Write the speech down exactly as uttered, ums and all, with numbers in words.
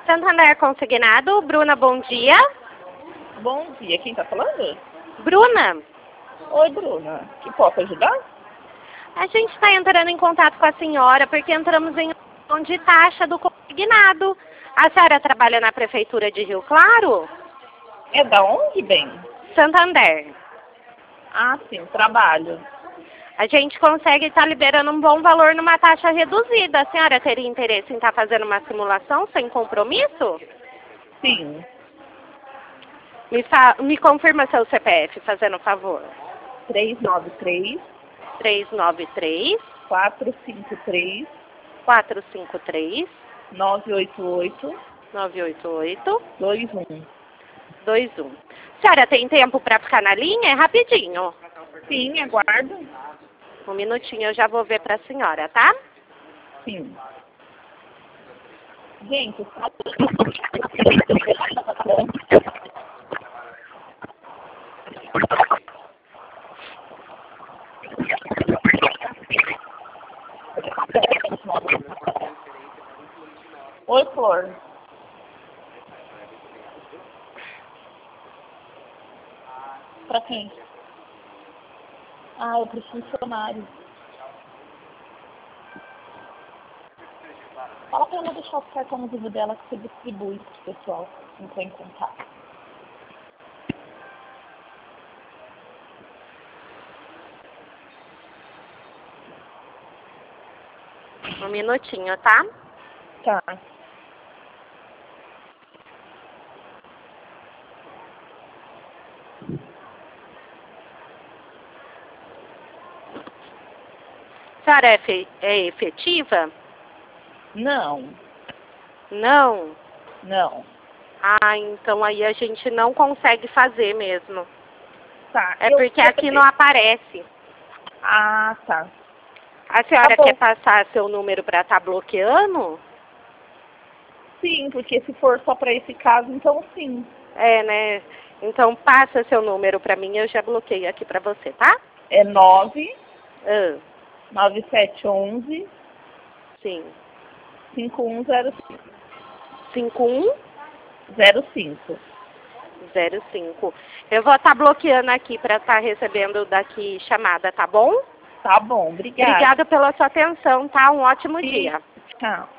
Santander Consignado, Bruna, bom dia. Bom dia, quem tá falando? Bruna, Oi, Bruna. Que posso ajudar? a gente está entrando em contato com a senhora porque entramos em um de taxa do consignado. A senhora trabalha na Prefeitura de Rio Claro? É da onde, bem? Santander. Ah, sim, trabalho. A gente consegue estar liberando um bom valor numa taxa reduzida. A senhora teria interesse em estar fazendo uma simulação sem compromisso? Sim. Me, fa me confirma seu C P F, fazendo favor. três nove três, três nove três, quatro cinco três, quatro cinco três, nove oito oito, nove oito oito, dois um. dois um. Senhora, tem tempo para ficar na linha? É rapidinho. Sim, aguardo. Um minutinho, eu já vou ver para a senhora, tá? Sim. Gente, só... Oi, Flor. Pra quem? Ah, eu preciso de funcionário. Fala pra ela deixar o cartão vivo dela que você distribui pro pessoal entrar em contato. Um minutinho, tá? Tá. A senhora é, efe é efetiva? Não, Não? não. Ah, então aí a gente não consegue fazer mesmo. Tá. É eu- porque aqui não aparece. Ah, tá. A senhora Tá bom. quer passar seu número para estar bloqueando? Sim, porque se for só para esse caso, então sim. É, né? Então passa seu número para mim, eu já bloqueio aqui para você, tá? É nove Ah, nove sete um um sim. cinco um zero cinco. cinco um zero cinco. zero cinco. Eu vou estar bloqueando aqui para estar recebendo daqui chamada, tá bom? Tá bom, obrigada. Obrigada pela sua atenção, tá? Um ótimo dia. Tchau.